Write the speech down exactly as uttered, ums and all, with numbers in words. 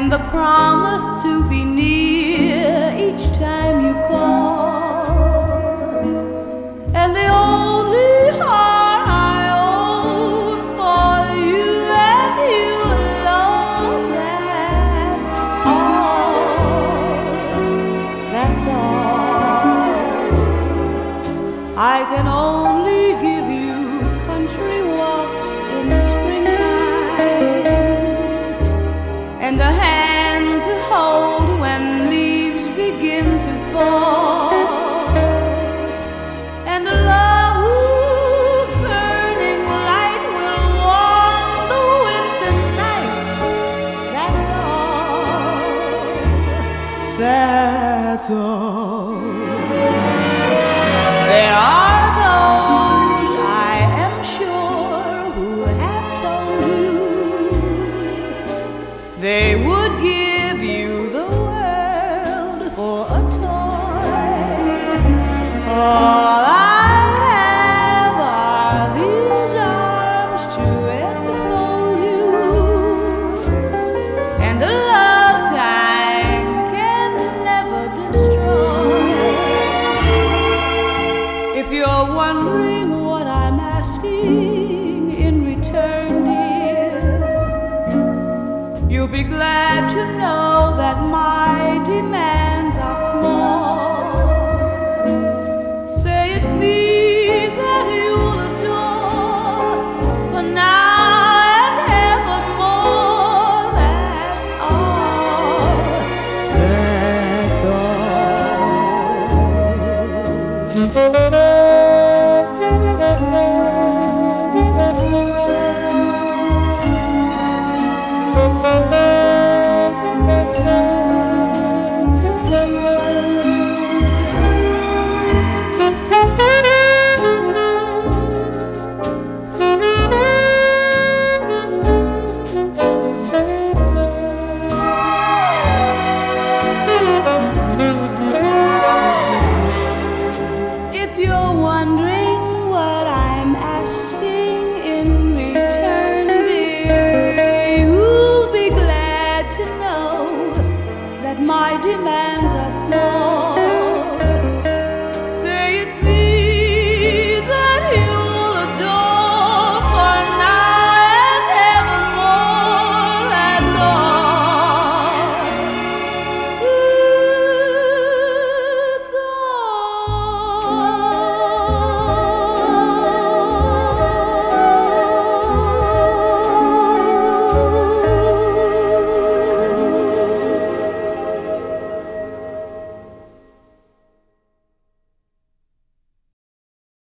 and the promise to be near each time you call, and the only heart I own for you and you alone. That's all, that's all. I can only give you country walks in the springtime, and a hand to hold when leaves begin to fall, and a love whose burning light will warm the winter night. That's all, that's all. There are those, I am sure, who have told you they would give you the world for a toy. All I have are these arms to enfold you, and a love time can never destroy. If you're wondering what I'm asking in return, dear, you'll be glad to know that my demand